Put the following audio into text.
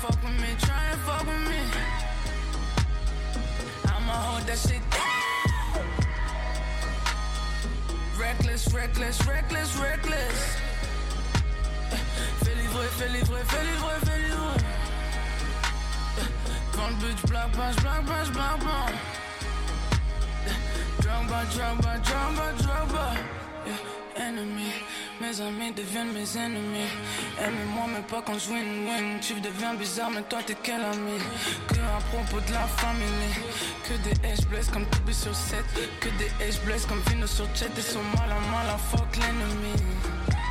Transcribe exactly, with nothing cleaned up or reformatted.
fuck with me, try and fuck with me. I'ma hold that shit down. Reckless, reckless, reckless, reckless. Fais livrer, fais livrer, fais livrer, fais livrer. Quand le but, j'blague pas, j'blague pas, j'blague pas. Drug by, drug by, drug by, drug by. Yeah, enemy. Mes amis deviennent mes ennemis. Aime-moi mais pas quand je win win. Tu deviens bizarre mais toi t'es quel ami? Que à propos de la famille. Que des H blessent comme Toby sur sept. Que des H blessent comme Vino sur chat. Ils sont mal à mal à fuck l'ennemi.